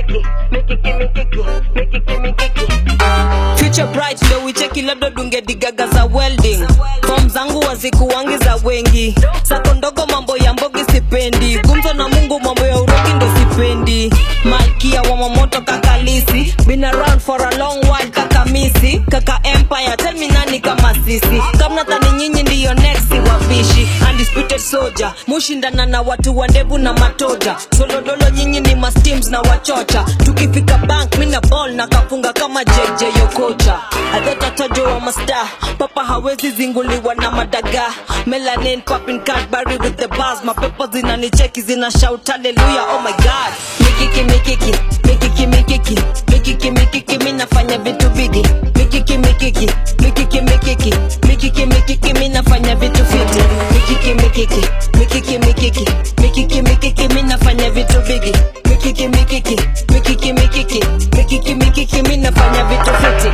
Future bright ndo wicheki labda dunge digaga za welding. Form zangu wazikuwangi za wengi. Sako ndogo mambo ya mbogi sipendi. Gumzo na Mungu mambo ya urogi ndo sipendi. Malkia wa mamoto kakalisi. Been around for a long while kaka misi. Kaka empire tell me nani kama sisi. Kamna tani nyinyi ndiyo next wabishi. Undisputed soldier mushindana na watu wandevu na matoja. Solodolo nyinyi ni masteams na wachocha. Tukifika bank mina ball na kafunga kama JJ Yokocha. Adeta tojo wa master. Papa hawezi zinguliwa na madaga. Melanin popping Cadbury with the bars. Mapepo zinanicheki zina shout hallelujah oh my god. Mikiki mikiki mikiki mikiki mikiki mikiki mina fanya vitu bigi. Mikiki mikiki mikiki mikiki mikiki mikiki mina fanya vitu fiti. Mikiki mikiki mikiki mikiki mikiki mikiki mina fanya vitu bigi. Mikiki mikiki mikiki mikiki mikiki mikiki mina fanya vitu fiti.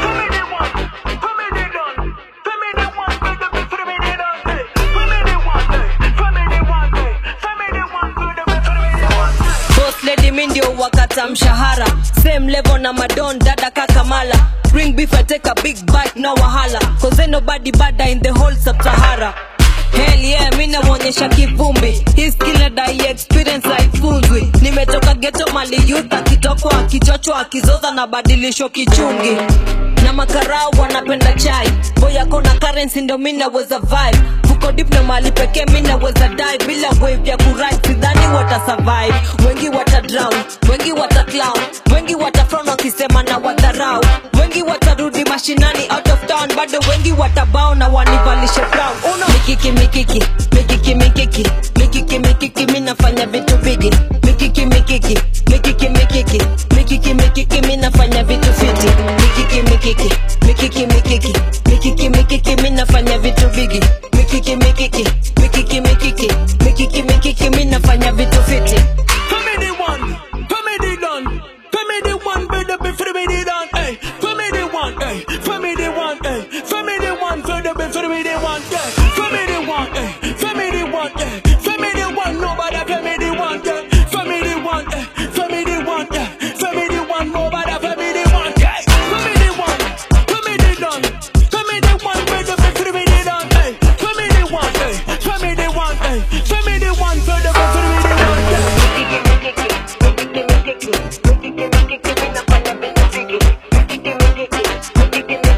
Lady mindio wakata mshahara. Same level na madon dada kakamala. Bring beef I take a big bite no wahala. Cause ain't nobody bada in the whole sub-Sahara. Hell yeah, mina wonyesha kivumbi. Hii skill dai experience haifunzwi. Nimetoka ghetto mali youth akitoko akichocho akizoza na badilisho kichungi. Na makarao wanapenda chai. Boya kona currency ndo mina weza vibe. Fuko deep na mali peke mina weza dive. Bila wave ya kuride sidhani wata survive. Wengi wata drown, wengi wata clown. Wengi wata frown wakisema na watarau. Wengi watarudi mashinani out of town. Bado wengi watabao na wanivalishe crown. Uno mikiki mikiki mikiki mikiki mikiki mikiki mina fanya vitu bigi. Mikiki mikiki mikiki mikiki mikiki mikiki mina fanya vitu fiti. Mikiki mikiki mikiki mikiki mikiki mikiki mina fanya vitu bigi. Mikiki mikiki mikiki mikiki mikiki mikiki mina fanya vitu fiti. Family one, family done. Family one, better be family done. Hey, family one, hey, family one, hey, family one, better be family one. Yeah, family one, hey, family one, hey, family one. Nobody family one, yeah, family one, hey, family one, yeah, family one. Nobody family one, yeah, family one, family done. Family one, better be family done. Hey, family one, hey, family one, hey, family one, better be family one, yeah. Mikiki mikiki mikiki mikiki mikiki mina fanya vitu bigi. Mikiki mikiki mikiki